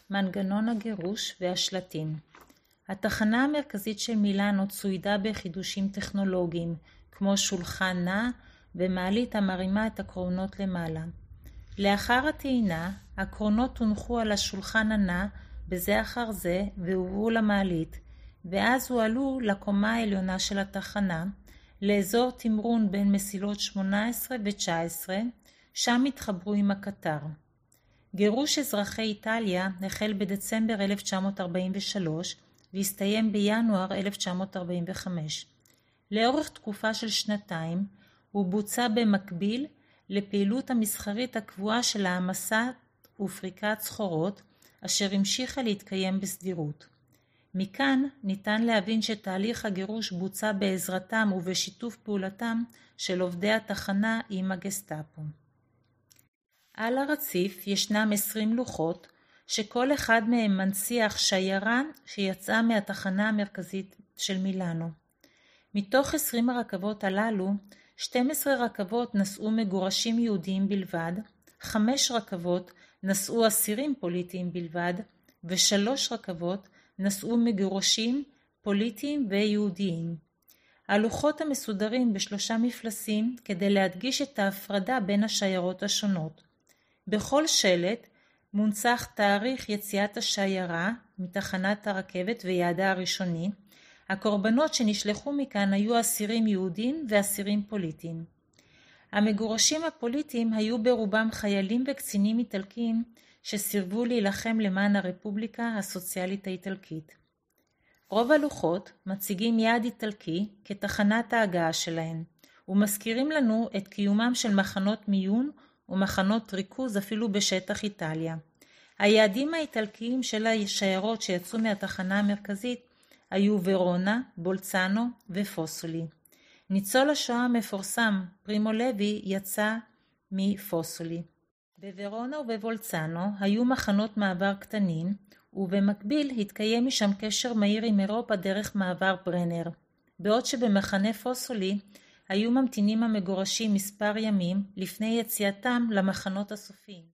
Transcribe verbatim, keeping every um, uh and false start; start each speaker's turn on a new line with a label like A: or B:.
A: מנגנון הגירוש והשלטים. התחנה המרכזית של מילאנו צוידה בחידושים טכנולוגיים, כמו שולחן נע ומעלית המרימה את הקרונות למעלה. לאחר הטעינה, הקרונות הונחו על השולחן הנע בזה אחר זה והובאו למעלית, ואז הועלו לקומה העליונה של התחנה, לאזור תמרון בין מסילות שמונה עשרה ו-תשע עשרה, שם התחברו עם הקטר. גירוש אזרחי איטליה החל בדצמבר אלף תשע מאות ארבעים ושלוש והסתיים בינואר אלף תשע מאות ארבעים וחמש. לאורך תקופה של שנתיים הוא בוצע במקביל לפעילות המסחרית הקבועה של העמסת ופריקת סחורות, אשר המשיכה להתקיים בסדירות. מכאן ניתן להבין שתהליך הגירוש בוצע בעזרתם ובשיתוף פעולתם של עובדי התחנה עם הגסטאפו. על הרציף ישנם עשרים לוחות, שכל אחד מהם מנציח שיירה שיצאה מהתחנה המרכזית של מילאנו. מתוך עשרים הרכבות הללו, שתים עשרה רכבות נסעו מגורשים יהודיים בלבד, חמש רכבות נסעו אסירים פוליטיים בלבד, ושלוש רכבות נסעו מגורשים פוליטיים ויהודיים. הלוחות המסודרים בשלושה מפלסים כדי להדגיש את ההפרדה בין השיירות השונות. בכל שלט מונצח תאריך יציאת השיירה מתחנת הרכבת ויעדה הראשוני. הקורבנות שנשלחו מכאן היו אסירים יהודים ואסירים פוליטיים. המגורשים הפוליטיים היו ברובם חיילים וקצינים איטלקיים שסירבו להילחם למען הרפובליקה הסוציאלית האיטלקית. רוב הלוחות מציגים יעד איטלקי כתחנת ההגעה שלהם, ומזכירים לנו את קיומם של מחנות מיון ומחנות ריכוז אפילו בשטח איטליה. היעדים האיטלקיים של השיירות שיצאו מהתחנה המרכזית היו ורונה, בולצאנו ופוסולי. ניצול השואה המפורסם פרימו לוי יצא מפוסולי. בוורונה ובבולצאנו היו מחנות מעבר קטנים, ובמקביל התקיים משם קשר מהיר עם אירופה דרך מעבר ברנר. בעוד שבמחנה פוסולי היו ממתינים המגורשים מספר ימים לפני יציאתם למחנות הסופיים.